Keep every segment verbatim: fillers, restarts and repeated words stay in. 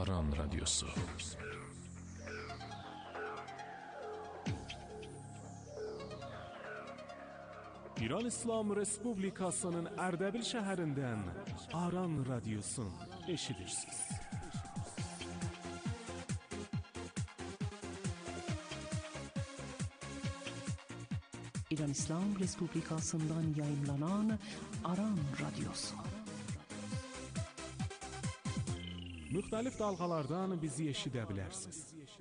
Aran Radyosu. İran İslam Respublikasının Erdebil şəhərindən Aran Radyosun eşidirsiniz. İran İslam Respublikasından yayımlanan Aran Radyosu. Müxtəlif dalğalardan bizi eşidə bilərsiniz.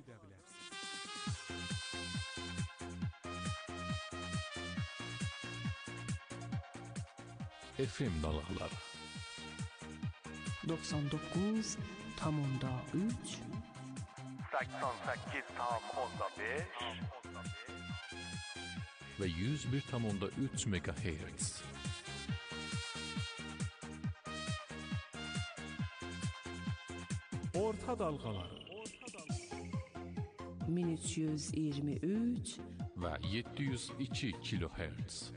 F M dalğaları doksan dokuz nokta üç seksen sekiz nokta beş ve yüz bir nokta üç megahertz. Orta dalğaları bin üç yüz iyirmi üç ve yedi yüz iki kilohertz.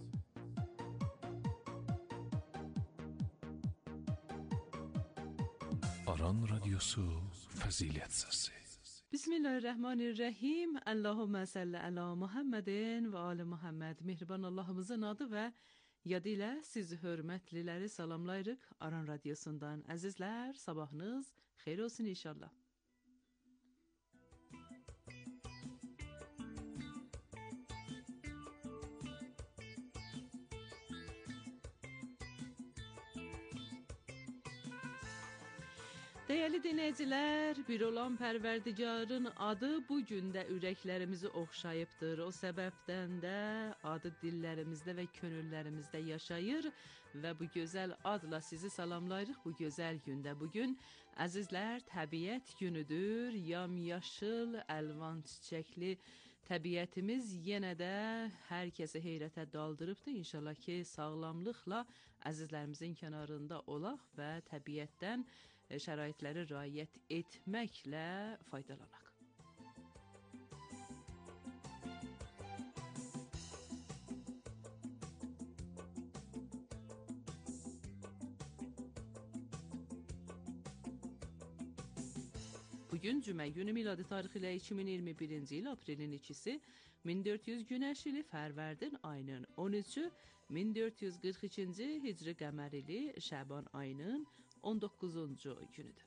Aran Radyosu Fəzilət Səsi. Bismillahirrahmanirrahim. Allahümme salli ala Muhammedin ve ali Muhammed. Mehriban Allah'ımızın adı ve yadı ile sizi hürmetlileri salamlayırıq. Aran Radyosundan əzizlər, sabahınız xeyir olsun inşallah. Değerli dinleyiciler, bir olan Pərverdigarın adı bu gündə ürəklərimizi oxşayıbdır. O səbəbdən də adı dillərimizdə və könüllərimizdə yaşayır və bu gözəl adla sizi salamlayırıq bu gözəl gündə. Bugün əzizlər, təbiət günüdür. Yamyaşıl, əlvan çiçəkli təbiətimiz yenə də hər kəsi heyrətə daldırıbdır. İnşallah ki, sağlamlıqla əzizlərimizin kənarında olaq və təbiətdən şəraitləri riayət etməklə faydalanaq. Bugün cümə günü miladi tarixi ilə iki min iyirmi birinci il aprelin ikisi, min dörd yüz günəş ili Fərvərdin ayının on üçü, min dörd yüz qırx ikinci hicri qəmər ili Şəban ayının on doqquzuncu günüdür.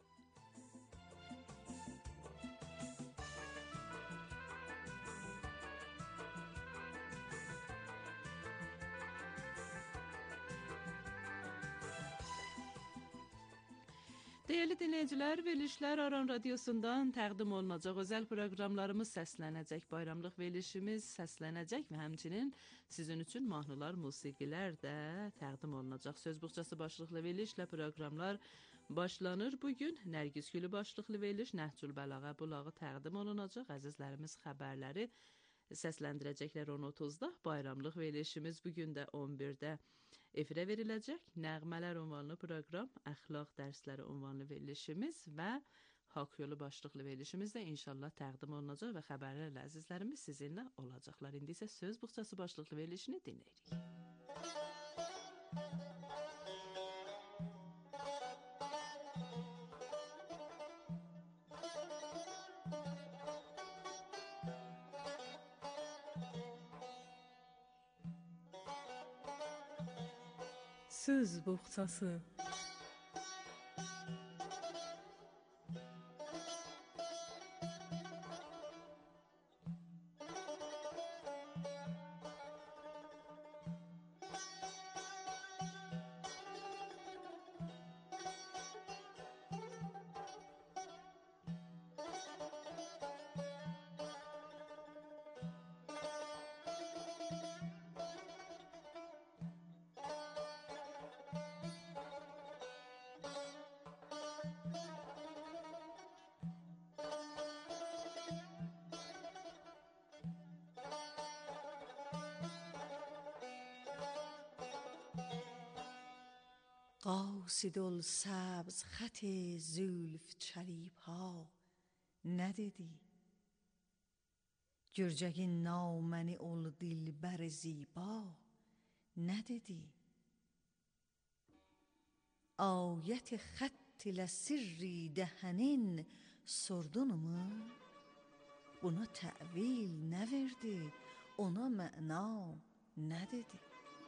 Değerli dinleyiciler, verilişler Aran Radyosu'ndan təqdim olunacaq. Özel proqramlarımız səslənəcək, bayramlıq verilişimiz səslənəcək və həmçinin sizin üçün mahnılar, musiqilər də təqdim olunacaq. Söz buxçası başlıqlı verilişlə proqramlar başlanır. Bugün Nərgiz Gülü başlıqlı veriliş Nəhcül Bəlağa bulağı təqdim olunacaq. Əzizlərimiz xəbərləri səsləndirəcəklər on otuzda. Bayramlıq verilişimiz bugün də on birdə efirə veriləcək. Nəğmələr ünvanlı proqram, əxlaq dərsləri ünvanlı verilişimiz və Haqq yolu başlıqlı verilişimiz də inşallah təqdim olunacaq və xəbərlərlə əzizlərimiz sizinlə olacaqlar. İndi isə söz buxçası başlıqlı verilişini dinləyirik. Söz buxçası. قاصد السبز خط زلف چلیپ ها ندیدی گرجک نامنی اول دلبر زیبا ندیدی آیت خط xətt ilə sirri dəhənin sordunumu? Buna təvil nə verdi, ona məna nə dedi?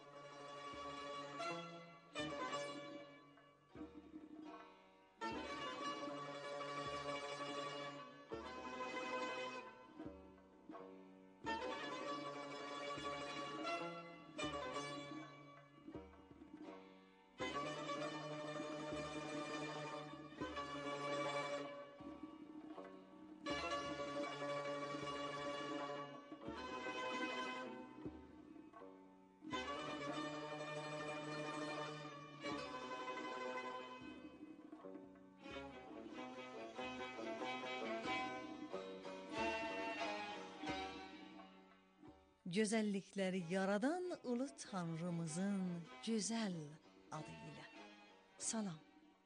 Gözəllikləri yaradan ulu Tanrımızın gözəl adı ilə salam.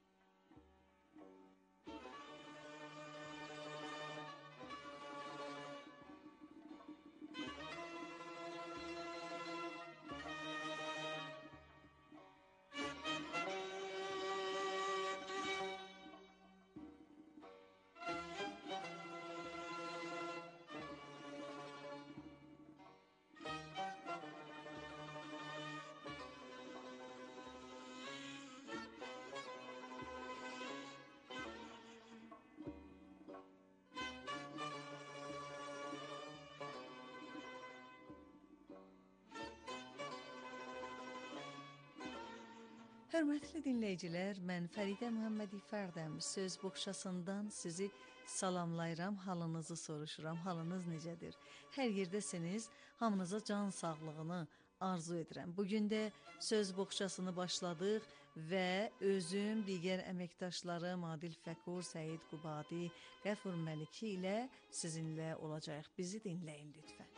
Hörmətli dinləyicilər, mən Fəridə Məhəmmədi Fərdəm. Söz boğçasından sizi salamlayıram, halınızı soruşuram, halınız necədir? Hər yerdəsiniz, hamınıza can sağlığını arzu edirəm. Bugün də söz boğçasını başladıq və özüm, digər əməkdaşlarım Adil Fəkur, Səid Qubadi, Qəfur Məliki ilə sizinlə olacaq. Bizi dinləyin lütfən.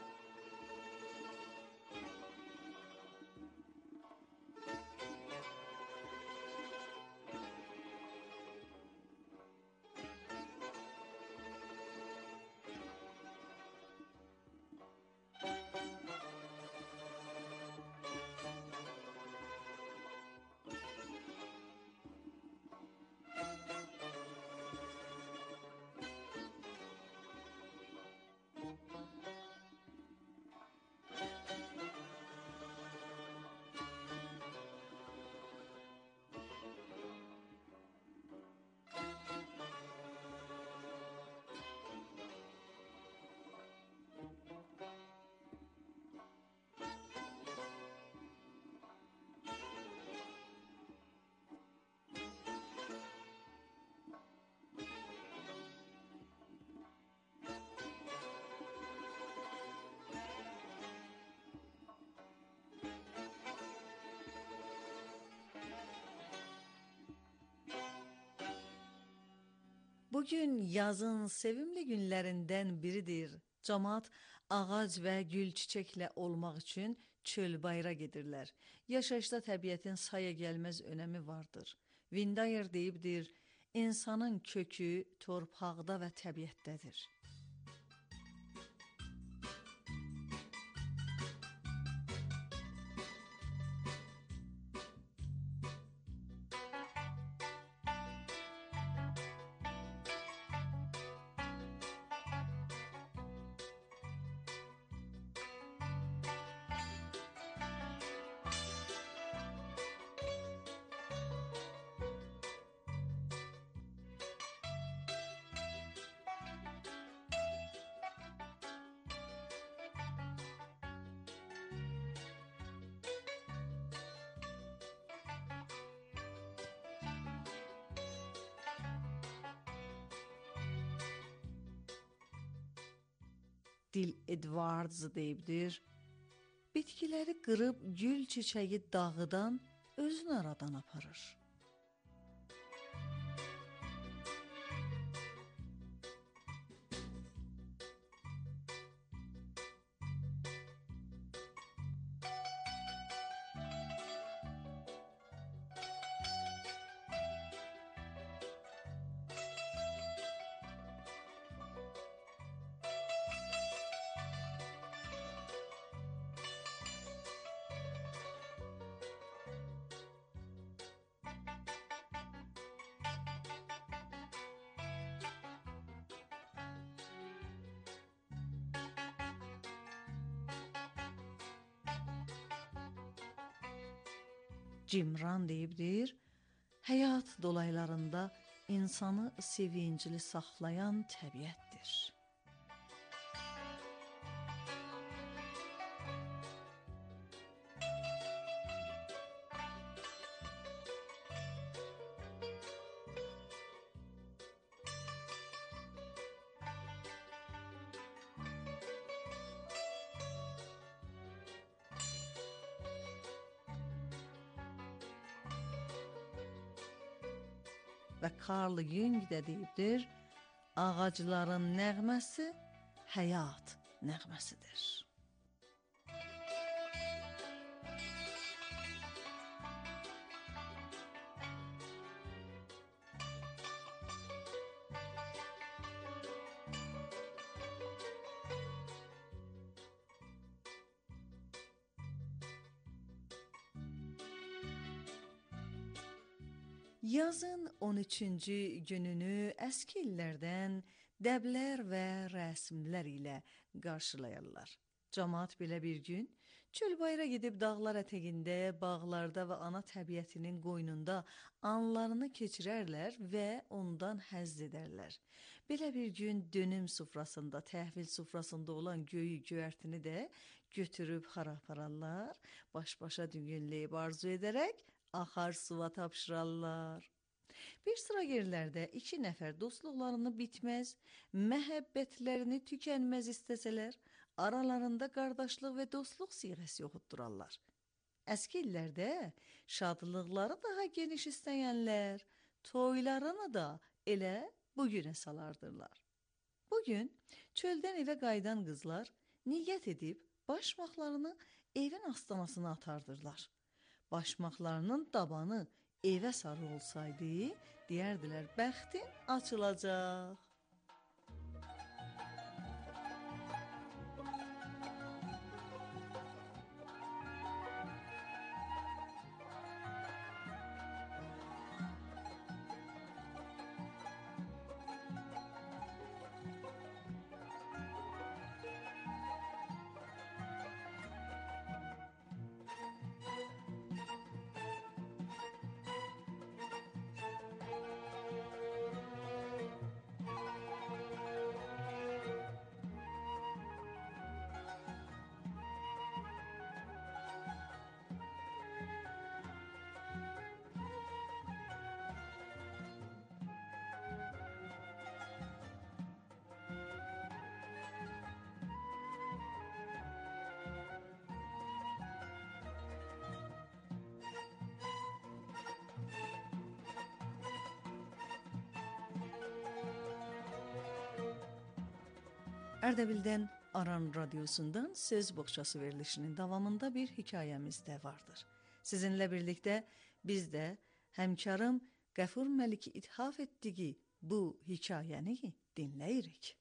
Bugün yazın sevimli günlərindən biridir. Camaat ağac və gül çiçəklə olmaq üçün çöl bayıra gedirlər. Yaşayışda təbiətin saya gəlməz önəmi vardır. Windayer deyibdir, insanın kökü torpaqda və təbiətdədir. Dil Edwards deyibdir, bitkiləri qırıb gül çiçəyi dağıdan özünü aradan aparır. Cimran deyibdir, həyat dolaylarında insanı sevincli saxlayan təbiətdir. Və Carl Jung də deyibdir, ağacların nəğməsi həyat nəğməsidir. Yazın on üçüncü gününü əski illərdən dəblər və rəsmlər ilə qarşılayarlar. Camaat belə bir gün çölbayıra gedib dağlar ətəyində, bağlarda və ana təbiətinin qoynunda anlarını keçirərlər və ondan həzz edərlər. Belə bir gün dönüm sufrasında, təhvil sufrasında olan göyü, göyərtini də götürüb hara apararlar, baş-başa düyünləyib arzu edərək axar suva tapşırarlar. Bir sıra yerlərdə iki nəfər dostluqlarını bitməz, məhəbbətlərini tükənməz istəsələr, aralarında qardaşlıq və dostluq siğəsi oxutdurarlar. Əski illərdə şadlıqları daha geniş istəyənlər, toylarını da elə bugünə salardırlar. Bugün çöldən evə qayıdan qızlar niyyət edib başmaqlarını evin astanasına atardırlar. Başmaqlarının dabanı evə sarı olsaydı, deyərdilər, bəxtin açılacaq. Ərdəbildən Aran Radiosundan Söz Boğçası verilişinin davamında bir hekayəmiz də vardır. Sizinlə birlikdə biz də həmkarım Qəfur Məliki ithaf etdiyi bu hekayəni dinləyirik.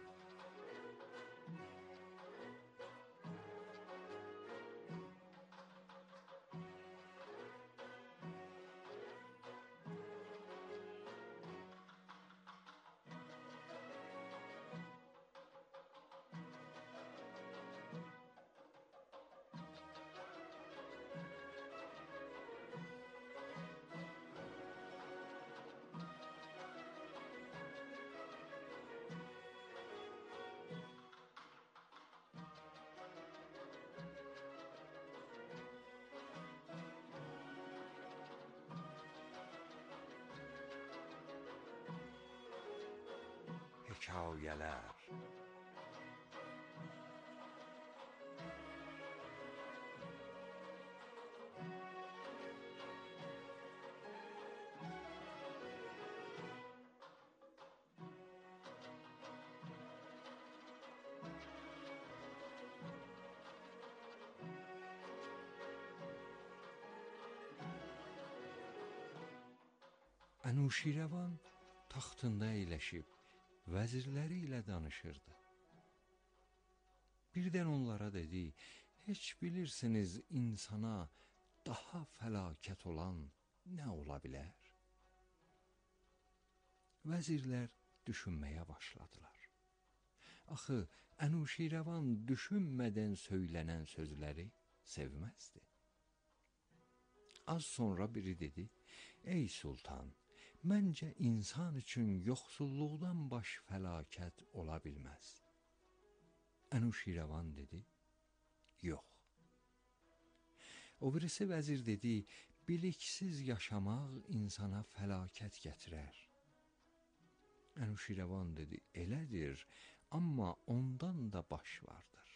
Hekayələr. Ənuşirəvan taxtında əyləşib vəzirləri ilə danışırdı. Birdən onlara dedi, heç bilirsiniz insana daha fəlakət olan nə ola bilər? Vəzirlər düşünməyə başladılar. Axı, Ənuşirəvan düşünmədən söylənən sözləri sevməzdi. Az sonra biri dedi: "Ey sultan, məncə insan üçün yoxsulluqdan baş fəlakət ola bilməz." Enuşirvan dedi: "Yox." O birisi vəzir dedi: "Biliksiz yaşamaq insana fəlakət gətirər." Enuşirvan dedi: "Elədir, amma ondan da baş vardır."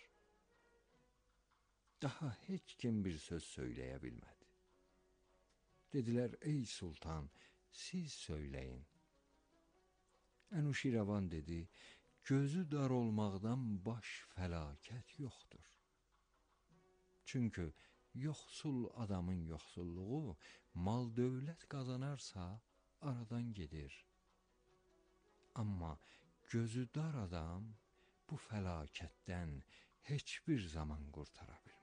Daha heç kim bir söz söyləyə bilmədi. Dedilər: "Ey sultan, siz söyləyin." Enuşirvan dedi: "Gözü dar olmaqdan baş fəlakət yoxdur. Çünki yoxsul adamın yoxsulluğu mal dövlət qazanarsa aradan gedir. Amma gözü dar adam bu fəlakətdən heç bir zaman qurtara bilməz."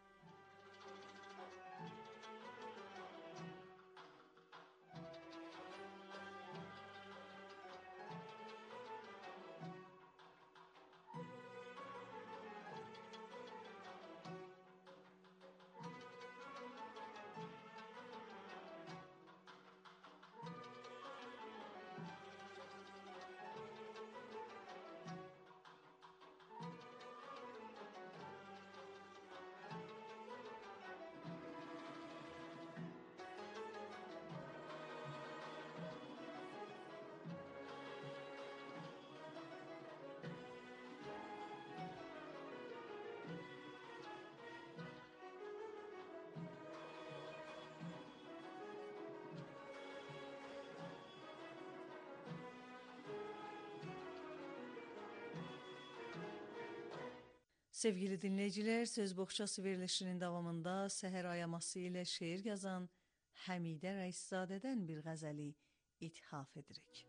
Sevgili dinleyiciler, Söz Boğçası verilişinin davamında səhər ayaması ilə şeir yazan Həmidə Rəiszadədən bir qəzəli ithaf edirik.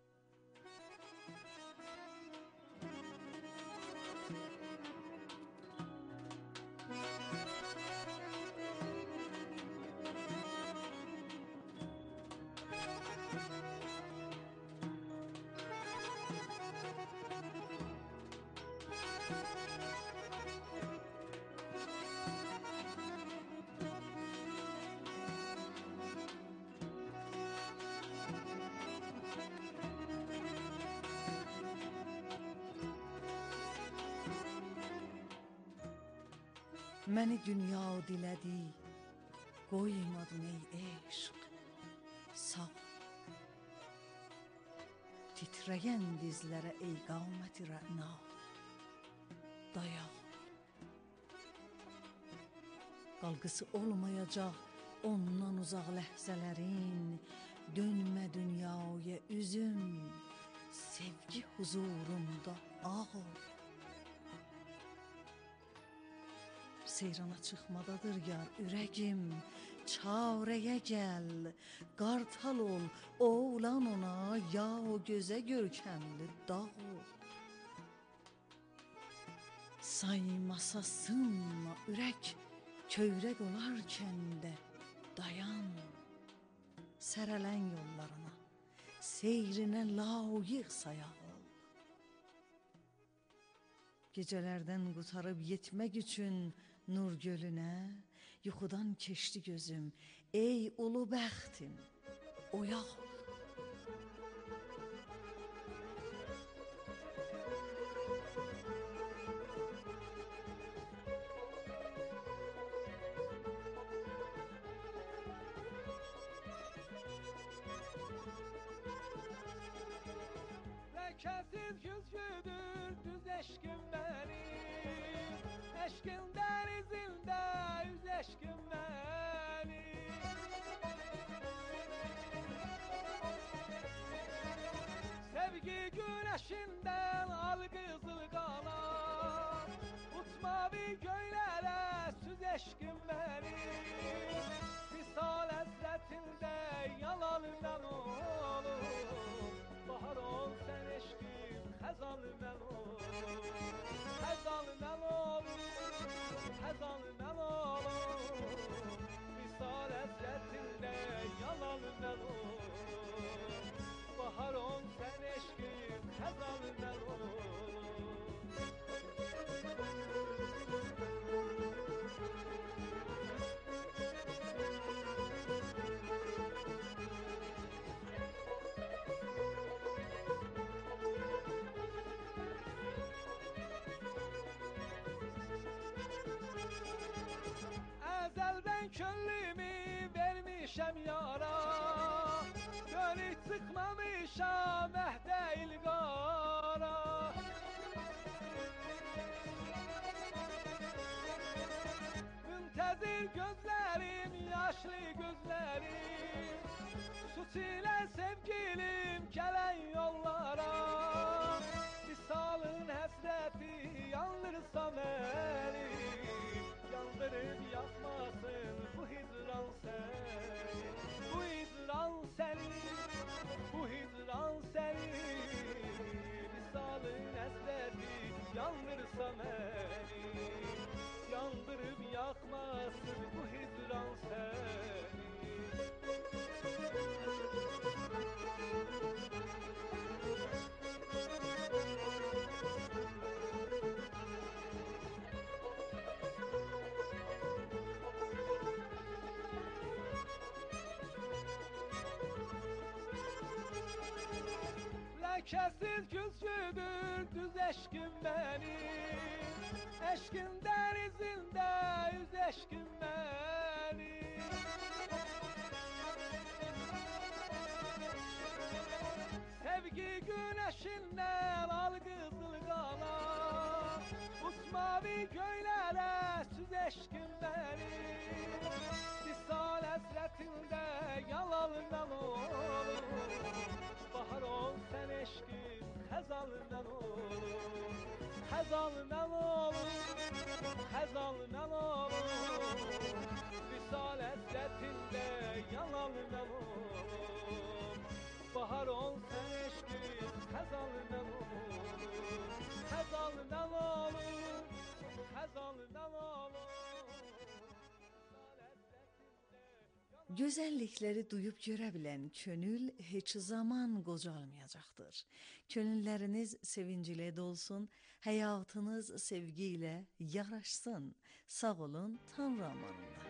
Məni dünya dilədi, qoymadın ey eşq, sağ. Titrəyən dizlərə ey qaməti rəna, dayan. Qalqısı olmayacaq ondan uzaq ləhzələrin, dönmə dünyaya üzüm, sevgi huzurunda ağır. Seyrana çıxmadadır yar ürəgim, çarəyə gəl, qartal ol, oğlan ona, ya o gözə görkəmli dağ ol. Saymasa sınma ürək, kövrək olarkən də dayan. Sərələn yollarına, seyrinə layiq sayaq ol. Gecələrdən qutarıb yetmək üçün nur gölünə, yuxudan keçdi gözüm, ey ulu bəxtim, oyaq ol. Ləkəsiz güzgüdür düz eşkim benim, eşkin denizinde yüz eşkim benim. Sevgi güneşinden al kızıl kanat, uçmavi göylere süz eşkim benim. Visal ezzetinde yalanından olur, bahar ol sen eşkim, xəzanından olur, xəzanından olur, xəzanından olur. Visal ezzetinde yalanından olur, bahar ol sen eşkim, xəzanından olur. köllümü vermişəm yara, dönüb çıxmamışam əhdə ilqara. Müntəzir gözlərim, yaşlı gözlərim, Tut ilə sevgilim gələn yollara. Visalın həsrəti yandırsa məni, yandırıb yakmasın bu hicran səni, bu hicran səni, bu hicran səni. Visalın həsrəti yandırsa məni, yandırıb yakmasın bu hicran səni. Ləkəsiz güzgüdür düz eşkim benim, eşkin denizinde yüz eşkim benim. Sevgi güneşinden al kızıl qana, Usmavi göylere süz eşkim benim. Visal həsrətində yalanından olur, bahar ol sen eşkin xəzalından olur, xəzalından olur, xəzalından olur. Visal həsrətində yalanından olur, bahar ol sen eşkin xəzalından olur, xəzalından olur, xəzalından olur. Gözəllikləri duyub görə bilən könül heç zaman qocalmayacaqdır. Könülləriniz sevinc ilə dolsun, həyatınız sevgi ilə yaraşsın. Sağ olun, Tanrı amanında.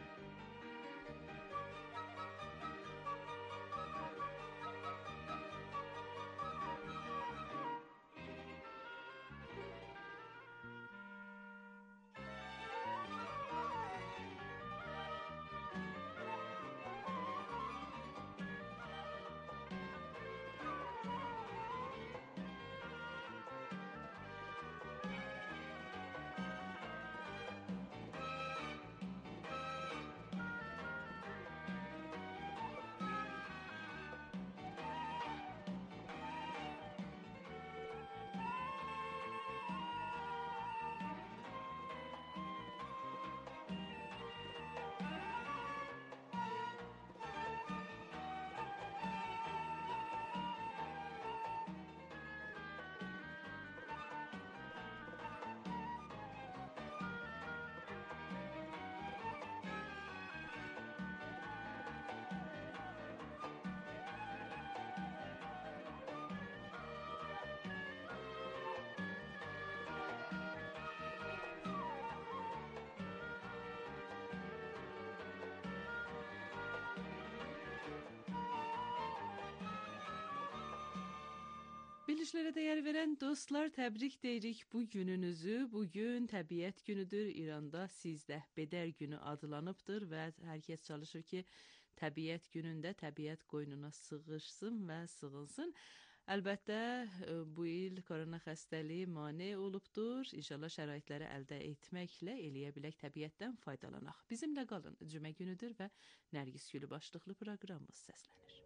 Bilişlərə dəyər verən dostlar, təbrik deyirik bu gününüzü. Bugün təbiət günüdür. İranda sizdə Bedər günü adlanıbdır və hər kəs çalışır ki, təbiət günündə təbiət qoynuna sığışsın və sığınsın. Əlbəttə, bu il korona xəstəliyi mane olubdur. İnşallah şəraitləri əldə etməklə eləyə bilək təbiətdən faydalanaq. Bizimlə qalın. Cümə günüdür və Nərgiz Gülü başlıqlı proqramımız səslənir.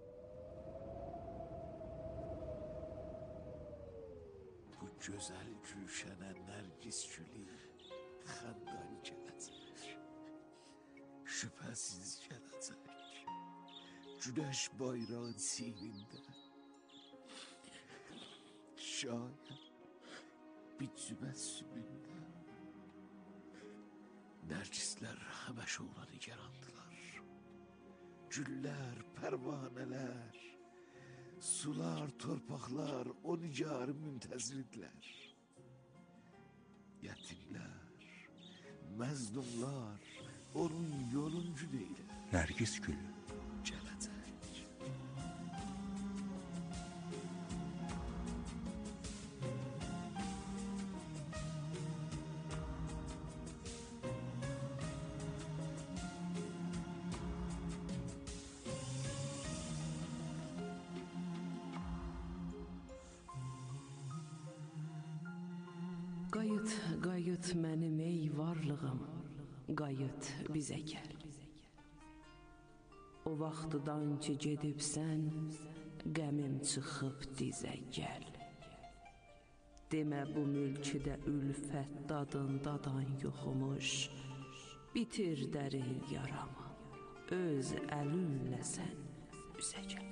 Bu güzel gülşene Nərgiz Gülü xəndar gələcək, şübhəsiz gələcək. Güneş bayrağın sirində, şayət bir cüməssümündə. Nərgislər həməşə ona nigarandılar. Güller, pərvanələr, sular, torpaqlar o nigarı müntəzirdirlər. Yetimlər, məzlumlar onun yoluncu deyilər. Nərgiz Gülü Gələcək. Qayıt, qayıt mənim ey varlığım, qayıt bizə gəl. O vaxtdan ki gedibsən, qəmim çıxıb dizə gəl. Demə bu mülküdə ülfət dadın dadan yoxmuş, bitir dərin yaramı, öz əlinlə sən üzə gəl.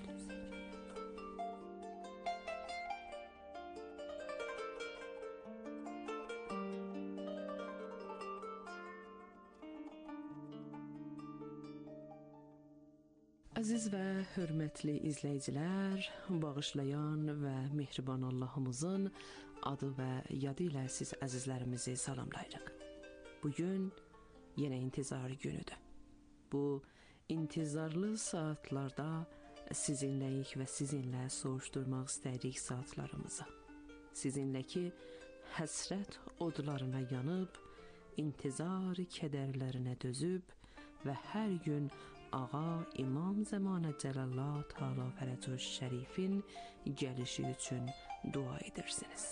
Əziz və hörmətli izləyicilər, bağışlayan və mehriban Allahımızın adı və yadı ilə siz əzizlərimizi salamlayırıq. Bugün yenə intizar günüdür. Bu intizarlı saatlarda sizinləyik və sizinlə soruşturmaq istəyirik saatlarımızı. Sizinlə ki, həsrət odlarına yanıb, intizar kədərlərinə dözüb və hər gün Ağa İmam Zəmanə Cəlallah Teala Fərəcəş Şərifin gəlişi üçün dua edirsiniz.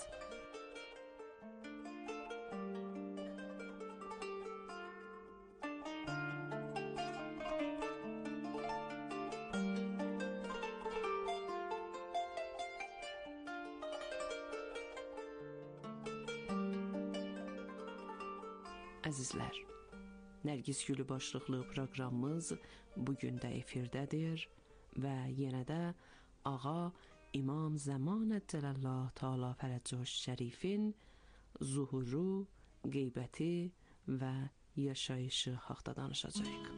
Əzizlər, Nərgiz Gülü başlıqlı proqramımız bugün də efirdədir və yenə də Ağa İmam Zəmanə Cəlallah Teala Fərəcəş Şərifin zuhuru, qeybəti və yaşayışı haqda danışacağıq.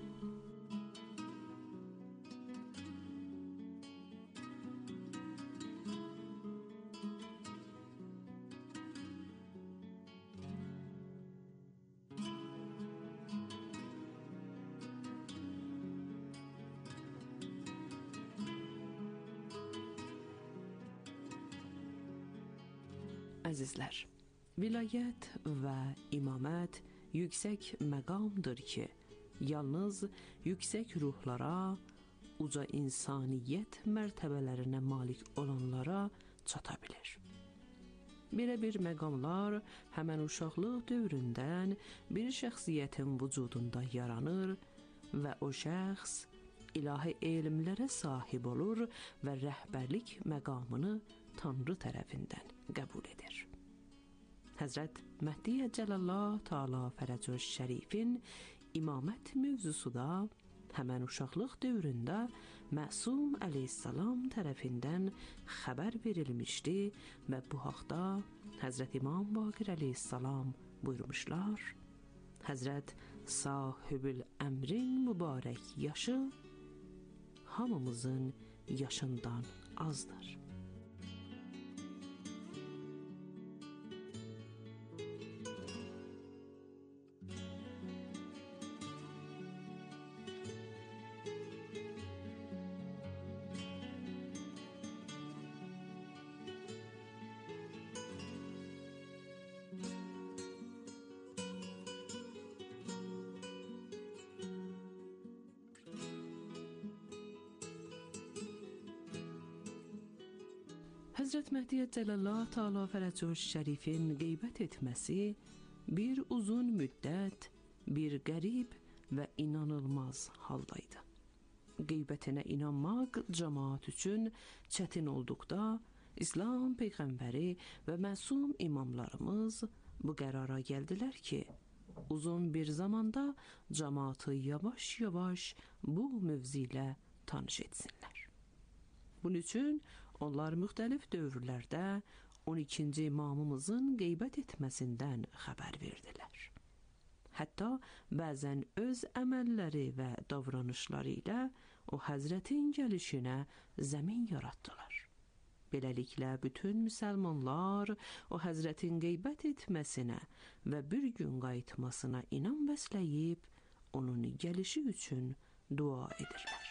Əzizlər, vilayət və imamət yüksək məqamdır ki, yalnız yüksək ruhlara, uca insaniyyət mərtəbələrinə malik olanlara çata bilir. Belə bir məqamlar həmən uşaqlıq dövründən bir şəxsiyyətin vücudunda yaranır və o şəxs ilahi elmlərə sahib olur və rəhbərlik məqamını Tanrı tərəfindən qəbul edir. Həzrət Məhdi Cəlallah Teala Fərəcəş Şərifin imamət mövzusu da həmən uşaqlıq dövründə Məsum əleyhissalam tərəfindən xəbər verilmişdi və bu haqda Həzrət İmam Baqir əleyhissalam buyurmuşlar: Həzrət sahibül əmrin mübarək yaşı hamımızın yaşından azdır. Həzrət Məhdi Cəlallah Teala Fərəcəş Şərifin qeybət etməsi bir uzun müddət, bir qərib və inanılmaz haldaydı. Qeybətinə inanmaq cəmaat üçün çətin olduqda, İslam Peyğəmbəri və məsum imamlarımız bu qərara gəldilər ki, uzun bir zamanda cəmaatı yavaş-yavaş bu mövzu ilə tanış etsinlər. Bunun üçün onlar müxtəlif dövrlərdə on ikinci imamımızın qeybət etməsindən xəbər verdilər. Hətta bəzən öz əməlləri və davranışları ilə o Həzrətin gəlişinə zəmin yaratdılar. Beləliklə bütün müsəlmanlar o Həzrətin qeybət etməsinə və bir gün qayıtmasına inan bəsləyib onun gəlişi üçün dua edirlər.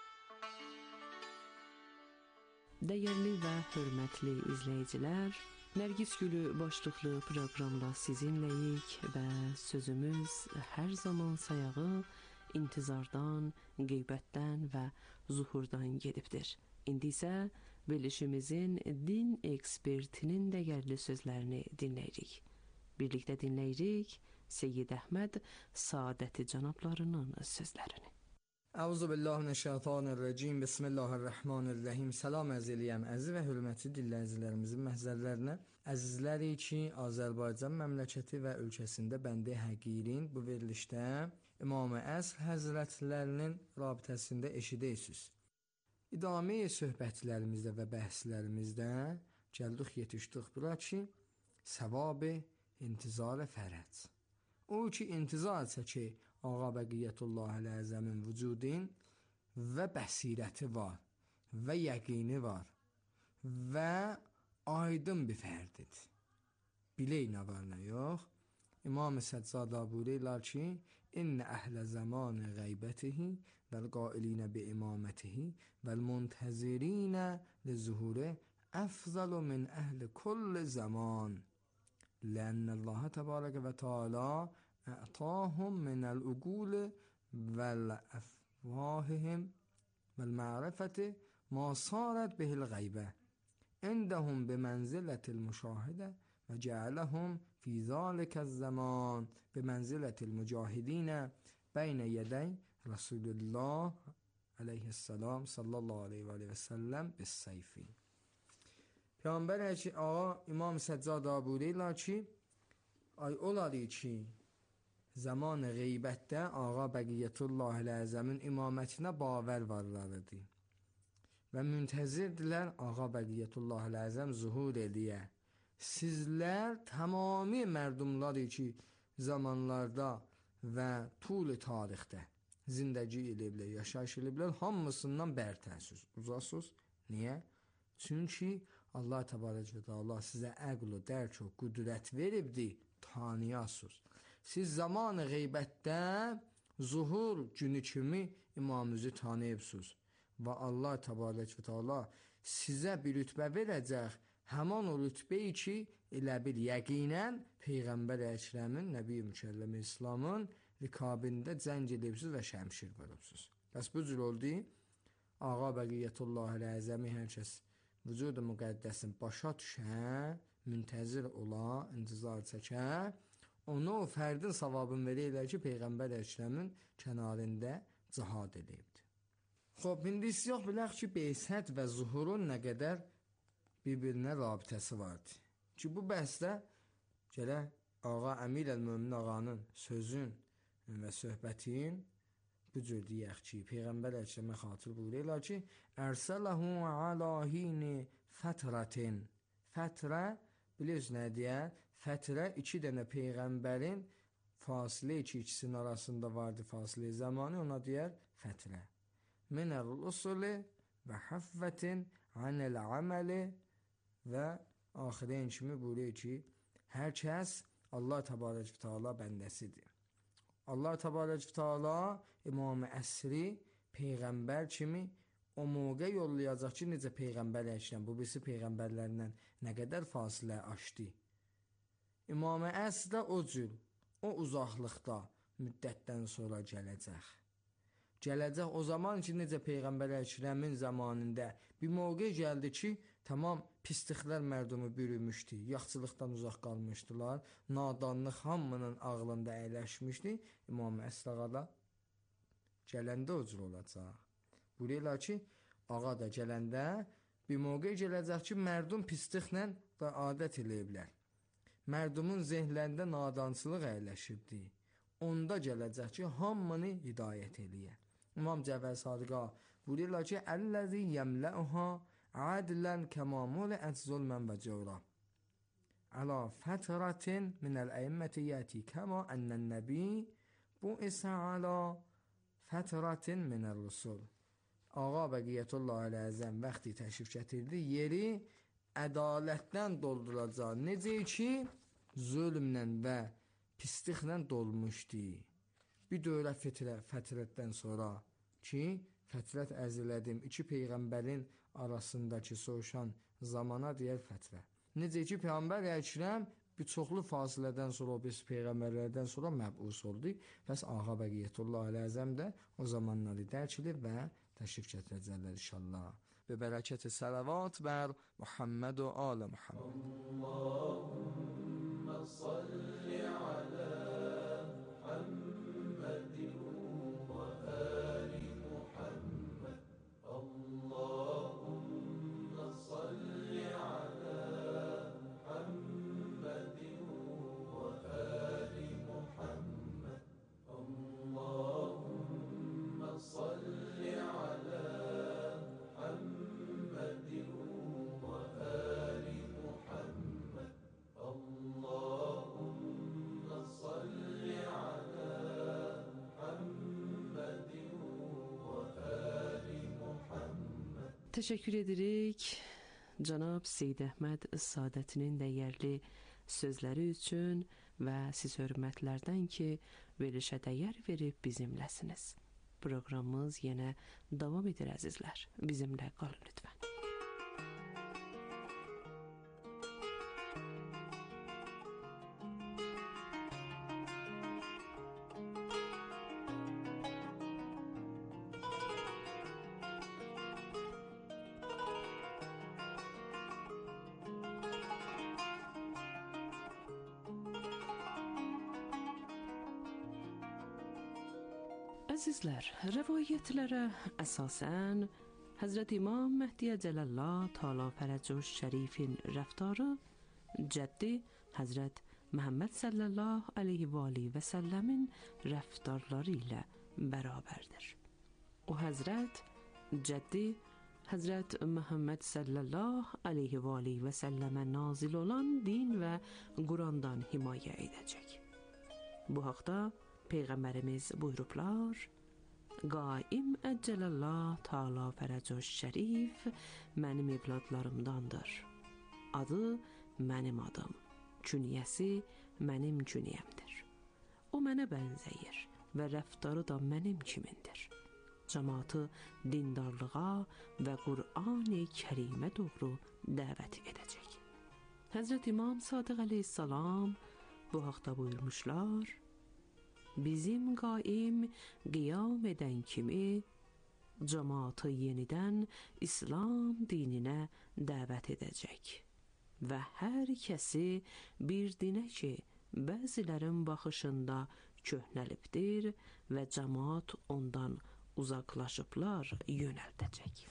Dəyərli və hörmətli izləyicilər, Nərgiz Gülü başlıqlı proqramda sizinləyik və sözümüz hər zaman sayağı intizardan, qeybətdən və zuhurdan gedibdir. İndi isə verilişimizin din ekspertinin dəyərli sözlərini dinləyirik. Birlikdə dinləyirik Seyyid Əhməd Saadəti cənablarının sözlərini. Əuzu billahi mineşşeytanirracim. Bismillahirrahmanirrahim. Salam əzizləyəm. Əziz və hörmətli dinləyicilərimizin məhzərlərinə. Əzizləri ki, Azərbaycan məmləkəti və ölkəsində bəndə həqirin bu verilişdə İmam-ı Əsr Həzrətlərinin rabitəsində eşidəysiniz. İdami söhbətlərimizdə və bəhslərimizdə gəldik yetişdik bura ki, səvab-ı intizar fərəc. O ki, intizar çəkir Ağa Bəqiyyətullah Əl-Əzəmin vücudin və bəsirəti var və yəqini var və aydın bir fərdidir. Bilək nə var, nə yox. İmam-ı Səccada buyururlar ki, İnnə əhlə zamanı qeybətihi vəl-qailinə bi imametihi vəl-muntezirinə li-zuhuri əfzalu min əhli kulli zaman. Lənnəllaha təbarəkə və teala ə'tahum minəl-uqul vəl-əfvahihim vəl-ma'rifəti ma sarət bihil qeybə indəhum bimənzilətil müşahidə və cəələhum fi zâlikəz zaman bimənzilətil mücahidinə beynə yədəy Rasulullah aleyhisselam sallallahu aleyhi və səlləm bis-seyfi. Peyğəmbər ağa İmam Səccada buyururlar ki, ay olar ki, zaman qeybətdə Ağa Bəqiyyətullah Əl-Əzəmin imamətinə bavər varlarıdır və müntəzirdirlər Ağa Bəqiyyətullah Əl-Əzəm zuhur ediyə. Sizlər tamami mərdumlar ki, zamanlarda və tul tarixdə zindəci eliblər, yaşayış eliblər, hamısından bərtərsiniz, uzasınız. Niyə? Çünki Allah Təbarəkə və Teala sizə əql, dərk və qüdrət veribdir, tanıyasınız. Siz zamanı qeybətdə zuhur günü kimi imamınızı tanıyıbsınız və Allah Təbarəkə və Teala sizə bir rütbə verəcək, həman o rütbəyi ki, elə bil yəqinən Peyğəmbər Əkrəmin, Nəbi Mükəlləmi İslamın rikabində cəng edibsiniz və şəmşir vurubsunuz. Bəs bu cür oldu, Ağa Bəqiyyətullah Əl-Əzəmi hər kəs vücudu müqəddəsin başa düşə, müntəzir ola, intizar çəkə, onu o fərdin savabını verirlər ki, Peyğəmbər Əkrəmin kənarında cihad edibdir. Xob, indi istəyək bilək ki, beysət və zuhurun nə qədər bir-birinə rabitəsi vardır. Ki, bu bəhsdə gələ Ağa Əmir Əl-Mömin Ağanın sözün və söhbətin bu cür deyək ki, Peyğəmbər Əkrəmə xatır buyururlar ki, ərsələhu alə hini fətrətin. Fətrə, bilirsiniz nə deyər? Fətrə iki dənə Peyğəmbərin fasilə iki ikisinin arasında vardı fasilə zamanı, ona deyər fətrə. Minəl usuli və həffətin anəl əməli və axirən kimi buyuruyor ki, hər kəs Allah Təbarək və Teala bəndəsidir. Allah Təbarək və Teala İmam-ı Əsri Peyğəmbər kimi o moqə yollayacaq ki, necə Peyğəmbər Əkrəm, bu birisi Peyğəmbərlərindən nə qədər fasilə açdı. İmam-ı Əsr də o cür, o uzaqlıqda müddətdən sonra gələcək. Gələcək o zaman ki, necə Peyğəmbər Əkrəmin zamanında bir moqə gəldi ki, tamam pisliklər mərdumu bürümüşdü, yaxçılıqdan uzaq qalmışdılar, nadanlıq hamının ağlında əyləşmişdi. İmam-ı Əsr ağa da gələndə o cür olacaq. Buyururlar ki, ağa da gələndə bir moqə gələcək ki, mərdum pisliklə və adət eləyiblər. Mərdumun zehnlərində nadançılıq əyləşibdi. Onda gələcək ki, hamını hidayət eləyər. İmam Cəfər Sadiqa buyururlar ki, Əlləzi yəmləuha adilən kəmamul əczulmən və cəvra. Əla fətratin minəl əimməti yəti kəma ənnən nəbi bu isə əla fətratin minəl rusul. Ağa Bəqiyyətullah Əl-Əzəm vaxtı təşrif gətirdi, yeri ədalətdən dolduracaq. Necə ki, zülmlə və pisliklə dolmuşdu. Bir dövrə fətrətdən sonra ki, fətrət əzələdim, iki Peyğəmbərin arasındakı soğuşan zamana deyər fətrə. Necə ki Peyğəmbər Əkrəm bir çoxlu fasilədən sonra, biz peyğəmbərlərdən sonra məbus oldu. Bəs Ağa Bəqiyyətullah Əl-Əzəm də o zamanları dərk edib və təşrif gətirəcəklər inşallah. Be bərəkət salavat bər Muhammed və al Muhammed. Allahümme salli alə Muhammedin və ali Muhammed. Allahümme salli alə Teşekkür edirik cənab Seyid Əhməd Sadətinin dəyərli sözləri üçün və siz hörmətlərdən ki, verilişə dəyər verib bizimləsiniz. Proqramımız yenə davam edir əzizlər. Bizimlə qalın lütfən. Əzizlər, rəvayətlərə əsasən Həzrət İmam Mehdi Cələllah Təala Fərəcüş Şərifin rəftarı cəddi Həzrət Məhəmməd sallallahu əleyhi və alihi və səlləmin rəftarları ilə bərabərdir. O Həzrət cəddi Həzrət Məhəmməd sallallahu əleyhi və alihi və səlləmə nazil olan din və Qurandan himayə edəcək. Bu haqda Peyğəmbərimiz buyurublar: Qaim Əcəlallah Təala Fərəcüş Şərif mənim evladlarımdandır. Adı mənim adım, künyəsi mənim künyəmdir. O mənə bənzəyir və rəftarı da mənim kimindir. Cəmaatı dindarlığa və Qur'an-ı Kərimə doğru dəvət edəcək. Həzrət İmam Sadiq əleyhissalam bu haqda buyurmuşlar: Bizim qaim qiyam edən kimi cəmaatı yenidən İslam dininə dəvət edəcək və hər kəsi bir dinə ki, bəzilərin baxışında köhnəlibdir və cəmaat ondan uzaqlaşıblar yönəldəcək.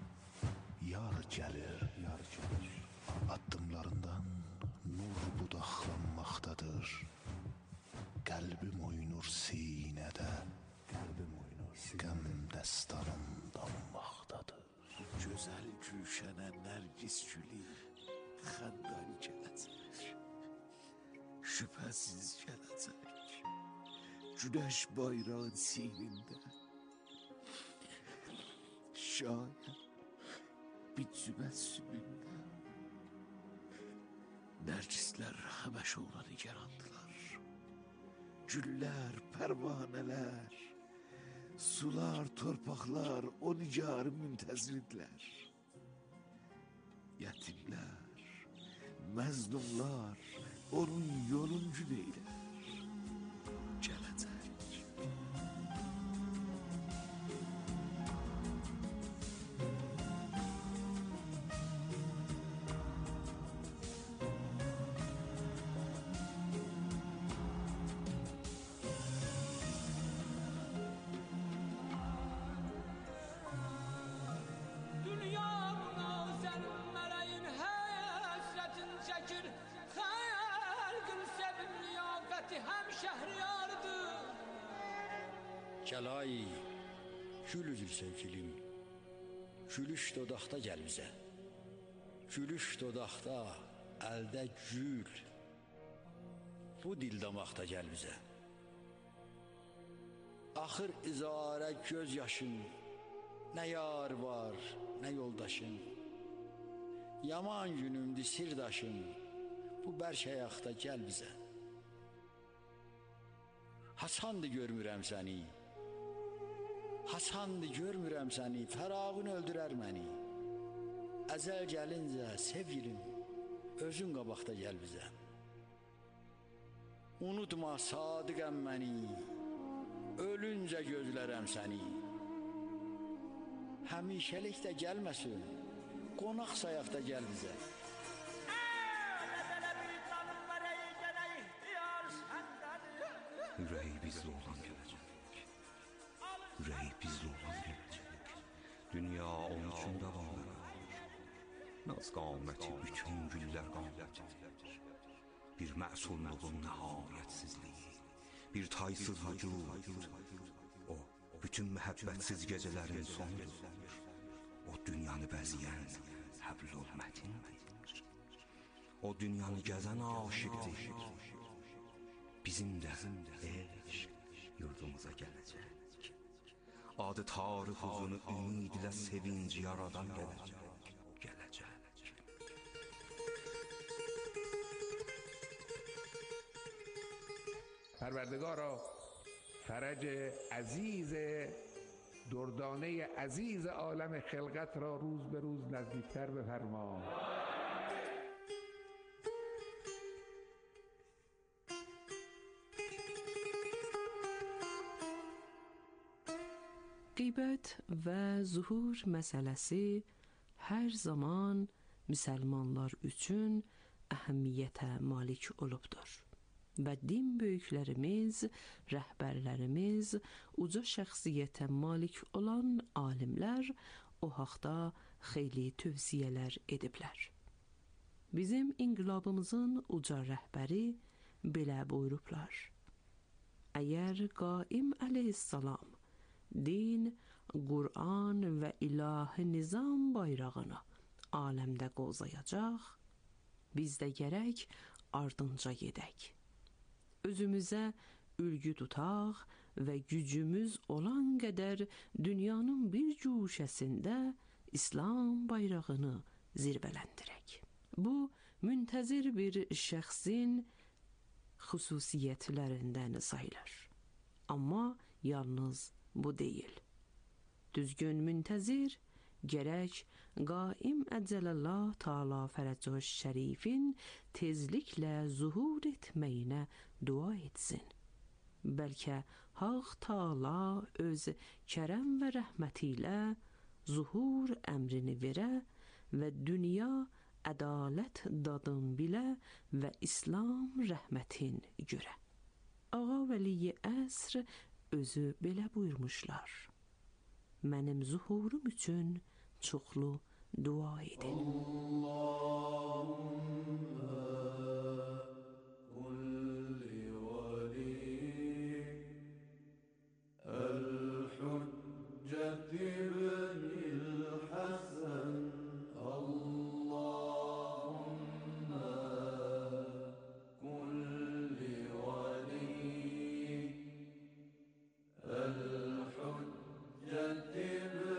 Yar gəlir, yar gəlir, addımlarından nur budaqlanmaqdadır. Qəlbim oynur sinədə, qəlbim oynur sinədə, qəm dəstanım dammaqdadır. Gözəl gülşənə nərgis gülü xəndan gələcək, şübhəsiz gələcək. Günəş bayrağın sinində, şayət bir cübəssümündə, nərgislər həməş oğlanı yarandılar. Güllər, pərvanələr, sular, torpaqlar o nigarı müntəzirdirlər. Yetimlər, məzlumlar onun yoluncu deyilər. Gələcək. Kəlay, gül üzül sevgilim, gülüş dodaqda gəl bizə. Gülüş dodaqda, əldə gül, bu dil damaqda gəl bizə. Axır izarə göz yaşın, nə yar var, nə yoldaşın. Yaman günümdü sirdaşım, bu bərk ayaqda gəl bizə. Hasandı görmürəm səni, Hasandı görmürəm səni, fərağın öldürər məni. Əzəl gəlincə sevgilim, özün qabaqda gəl bizə. Unutma sadiqəm məni, ölüncə gözlərəm səni. Həmişəlik də gəlməsin, qonaq sayaq da gəl bizə. Ürəyi bizdə olan gələcək, ürəyi bizdə olan gələcək. Dünya onun üçün davam edir, naz qaməti bütün güllər qamətidir. Bir məsulluğun nəhayətsizliyi, bir taysız vücud, o bütün məhəbbətsiz gecələrin sonudur. O dünyanı bəzəyən həblul mətindir. O dünyanı gəzən aşiqdir. Bizim də eşq yurdumuza gələcək. Adı tarix uzunu ümid ilə sevinci yaradan gələcək, gələcək. پروردگارا فرج عزیز دردانه عزیز عالم خلقت را روز به روز نزدیکتر بفرما. Qeybət və zuhur məsələsi hər zaman müsəlmanlar üçün əhəmiyyətə malik olubdur. Və din böyüklərimiz, rəhbərlərimiz, uca şəxsiyyətə malik olan alimlər o haqda xeyli tövsiyələr ediblər. Bizim inqilabımızın uca rəhbəri belə buyurublar: Əgər Qaim əleyhissalam din, Qur'an və ilahi nizam bayrağını aləmdə qozayacaq, biz də gərək ardınca gedək. Özümüzə ülgü tutaq və gücümüz olan qədər dünyanın bir cuşəsində İslam bayrağını zirvələndirək. Bu, müntəzir bir şəxsin xüsusiyyətlərindən sayılır. Amma yalnız bu deyil. Düzgün müntəzir gərək Qaim Əcəlallah Taala Fərəcəh Şərifin tezliklə zuhur etməyinə dua etsin. Bəlkə Haq Taala öz kərəm və rəhməti ilə zuhur əmrini verə və dünya ədalət dadın bilə və İslam rəhmətin görə. Ağa Vəli Əsr özü belə buyurmuşlar: Mənim zuhurum üçün çoxlu dua edin.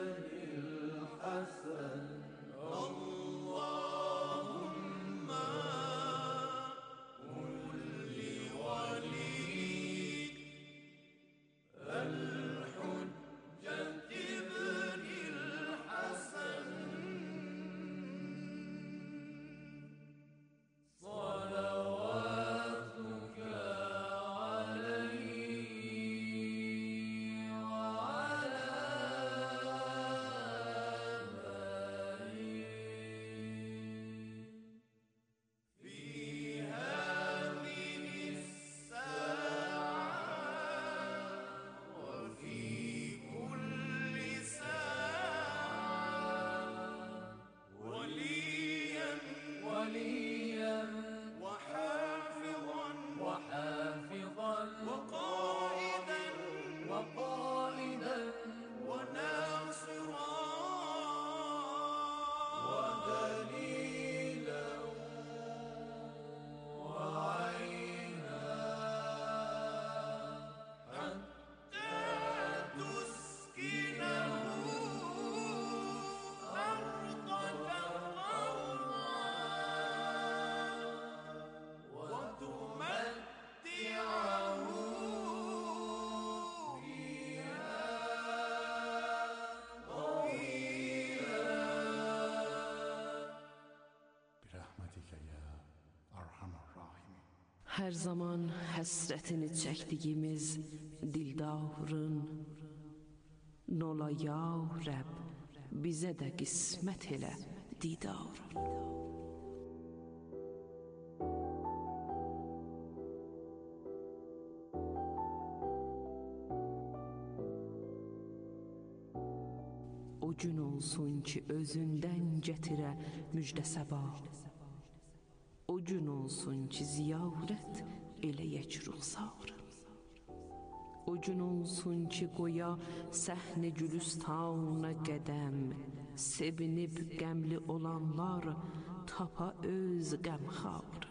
اللهم Her zaman həsrətini çəkdiyimiz dildarın, nola ya Rəbb, bizə də qismət elə didarın. O gün olsun ki, özündən gətirə müjdə səba. O gün olsun ki, ziyarət eləyək ruxsarı. O gün olsun ki, qoya səhnə gülüstana qədəm, sevinib qəmli olanlar tapa öz qəmxarı.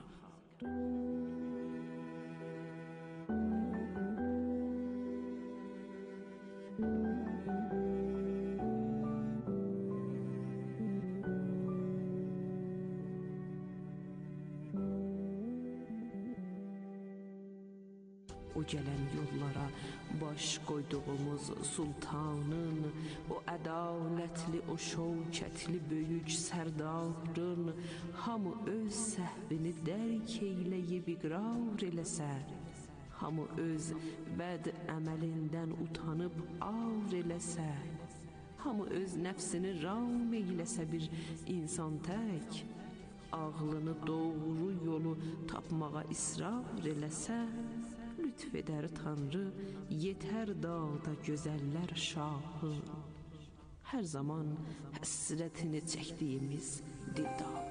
O gələn yollara baş qoyduğumuz sultanın, o ədalətli, o şəvkətli böyük sərdarın hamı öz səhvini dərk eyləyib iqrar eləsə, hamı öz bəd əməlindən utanıb ar eləsə, hamı öz nəfsini ram eyləsə bir insan tək, ağlını doğru yolu tapmağa israr eləsə, lütf edər Tanrı, yetər dağda gözəllər şahı, hər zaman həsrətini çəkdiyimiz dildar.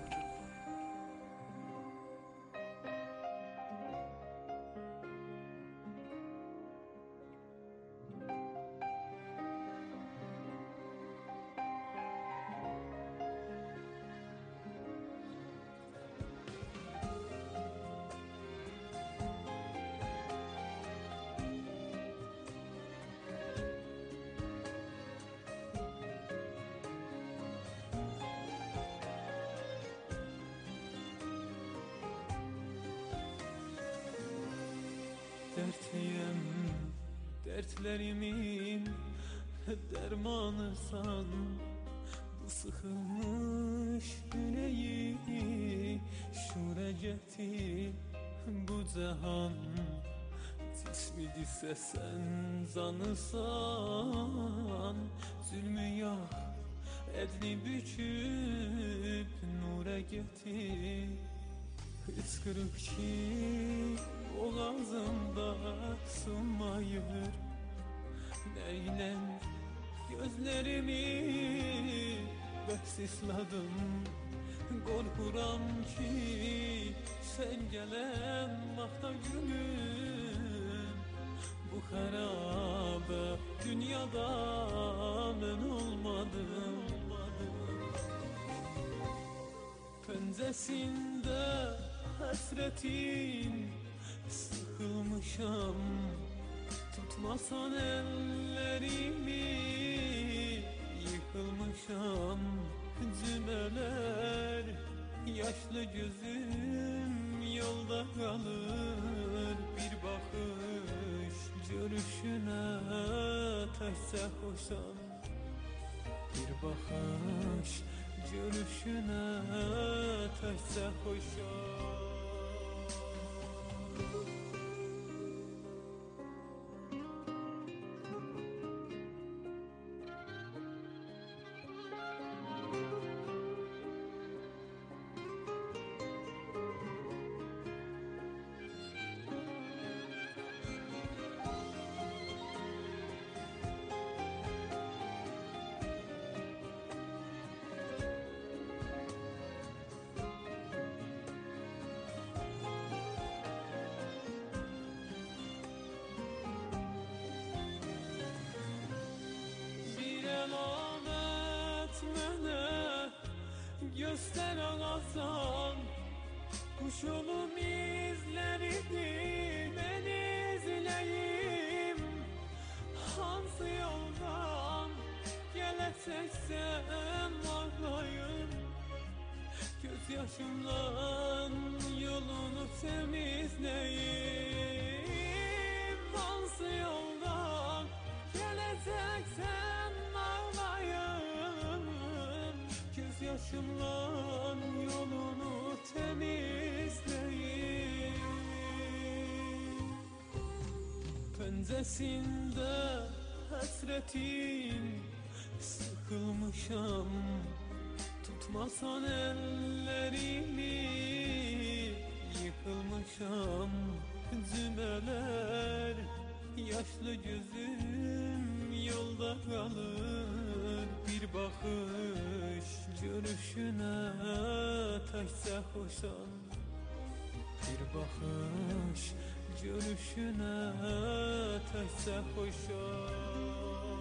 Dertliyim, dertlerimin dermanısan. Bu sıkılmış yüreği şure getir bu cehan. Tismidise sen zanısan, zulmü yak edli büküp nure getir. Hıskırık ki boğazımda sığmayır, neylem gözlerimi bəksisladım. Qorxuram ki sen gelen vaxta günüm, bu xərabə dünyada mən olmadım. Pəncəsində həsretin sıkılmışam, tutmasan ellerimi yıkılmışam. Cümeler yaşlı gözüm yolda kalır, bir bakış görüşüne təkcə xoşam. Bir bakış görüşüne təkcə xoşam. Göster ağasan, kuş olum izlerini ben izleyim. Hansı yoldan geleceksen ağlayın, gözyaşımla yolunu temizleyim. Hansı yoldan geleceksen ağlayın, gözyaşımla yolunu temizleyim. Pəncəsində həsrətin sıxılmışam. Tutmasan əllərimi yıkılmışam. Cümələr yaşlı gözüm yolda qalır. Bir baxış görüşünə təkcə xoşam. Bir baxış görüşünə təkcə xoşam.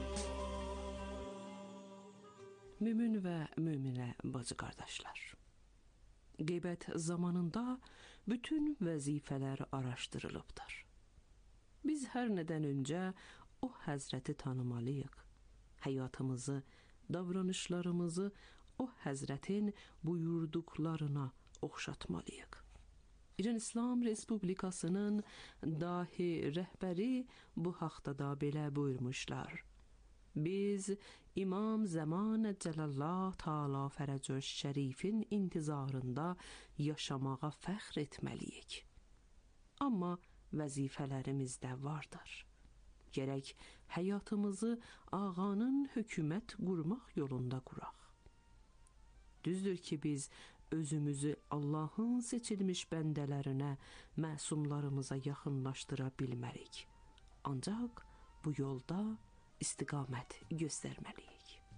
Mümin və müminə bacı qardaşlar, qeybət zamanında bütün vəzifələr araşdırılıbdır. Biz hər nədən öncə o həzrəti tanımalıyıq. Həyatımızı, davranışlarımızı o həzrətin buyurduqlarına oxşatmalıyıq. İran İslam Respublikasının dahi rəhbəri bu haqda da belə buyurmuşlar. Biz İmam Zaman Cəlallah Taala Fərəcəş Şərifin intizarında yaşamağa fəxr etməliyik. Amma vəzifələrimiz də vardır. Gərək həyatımızı ağanın hökumət qurmaq yolunda quraq. Düzdür ki, biz özümüzü Allahın seçilmiş bəndələrinə, məsumlarımıza yaxınlaşdıra bilmərik. Ancaq bu yolda istiqamət göstərməliyik.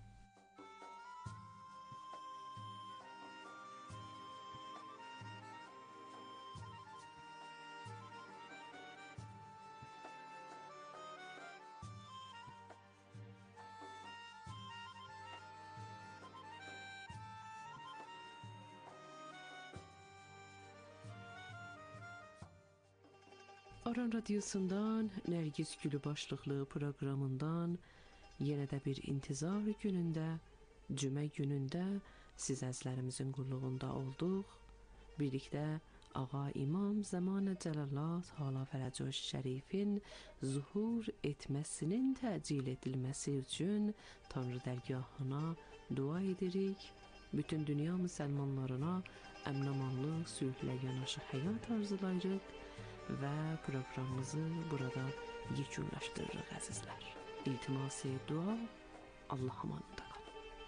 Aran Radyosu'ndan, Nərgiz Gülü başlıqlı proqramından yenə də bir intizar günündə, cümə günündə siz əzlərimizin qulluğunda olduq. Birlikdə Ağa İmam Zaman Cəlallah Taala Fərəcəş Şərifin zuhur etməsinin təcil edilməsi üçün Tanrı dərgahına dua edirik. Bütün dünya müsəlmanlarına əmin-amanlıq, sülhlə yanaşı həyat arzulayırıq və proqramımızı burada yekunlaşdırırıq əzizlər. İltimas-ı dua, Allah amanında qalın.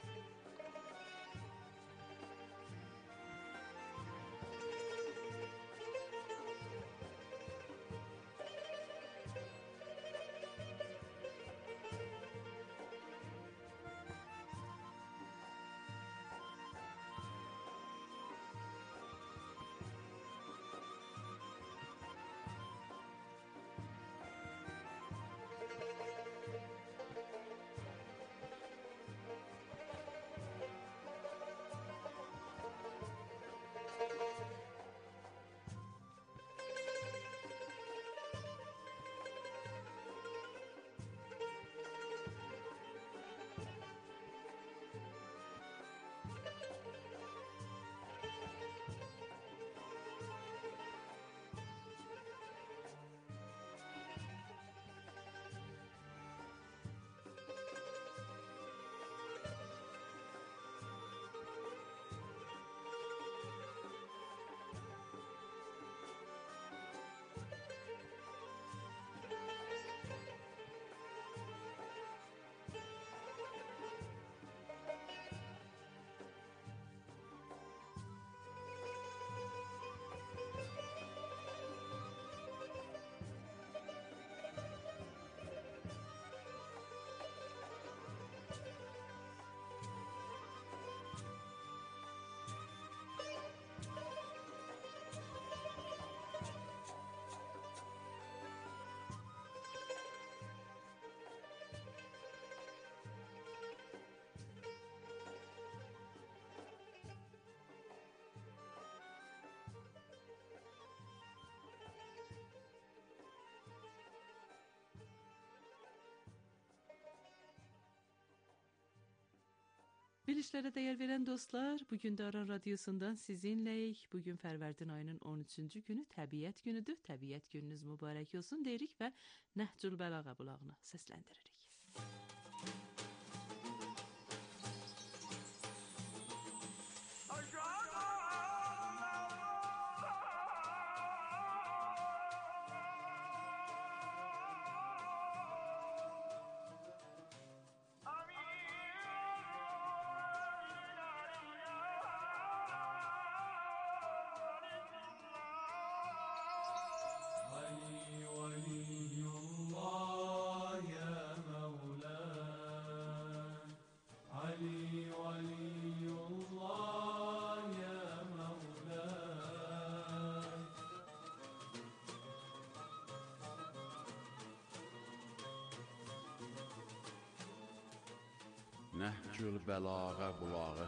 Bilişlərə dəyər verən dostlar, bugün də Aran Radyosu'ndan sizinləyik. Bugün Fərvərdin ayının on üçüncü günü Təbiət günüdür. Təbiət gününüz mübarək olsun deyirik və Nəhcül Bəlağa bulağına səsləndiririk. Nəhcül bəlağa bulağı.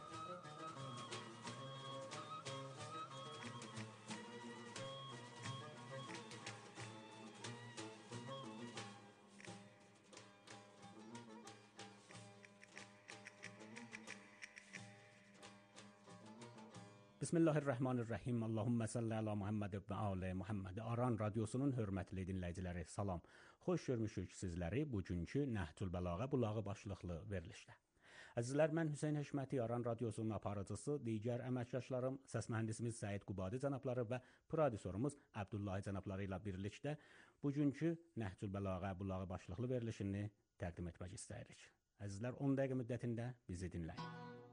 Bismillahirrahmanirrahim. Allahümme salli ala Muhammed və alə Muhammed. Aran radiosunun hörmətli dinləyiciləri, salam. Xoş görmüşük sizləri bugünkü Nəhcül Bəlağa bulağı başlıqlı verilişdə. Əzizlər, mən Hüseyn Həşməti, Aran radiosunun aparıcısı, digər əməkdaşlarım, səs mühəndisimiz Səid Qubadi cənabları və prodüserimiz Abdullahi cənabları ilə birlikdə bugünkü Nəhcül Bəlağa bulağı başlıqlı verilişini təqdim etmək istəyirik. Əzizlər, on dəqiqə müddətində bizi dinləyin.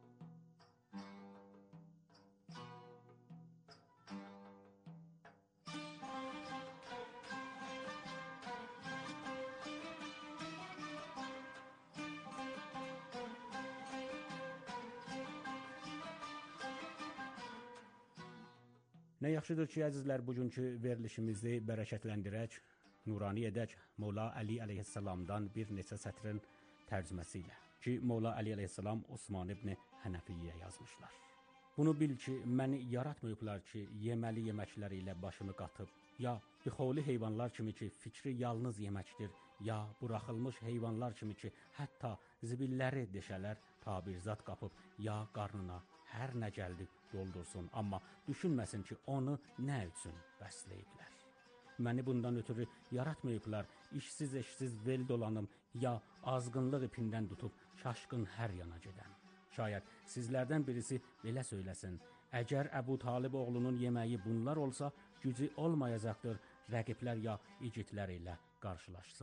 Nə yaxşıdır ki, əzizlər, bugünkü verilişimizi bərəkətləndirək, nurani edək Mola Əli əleyhissalamdan bir neçə sətrin tərcüməsi ilə ki, Mola Əli əleyhissalam Osman ibn Hənəfiyyə yazmışlar. Bunu bil ki, məni yaratmayıblar ki, yeməli yeməklər ilə başımı qatıb, ya bixoli heyvanlar kimi ki, fikri yalnız yeməkdir, ya buraxılmış heyvanlar kimi ki, hətta zibilləri deşələr tabirzat qapıb, ya qarnına hər nə gəldi doldursun, amma düşünməsin ki, onu nə üçün bəsləyiblər. Məni bundan ötürü yaratmayıblar, işsiz eşsiz vel dolanım, ya azğınlıq ipindən tutub şaşqın hər yana gedəm. Şayət sizlərdən birisi belə söyləsin, əgər Əbu Talib oğlunun yeməyi bunlar olsa, gücü olmayacaqdır, rəqiblər ya igidlər ilə qarşılaşsın.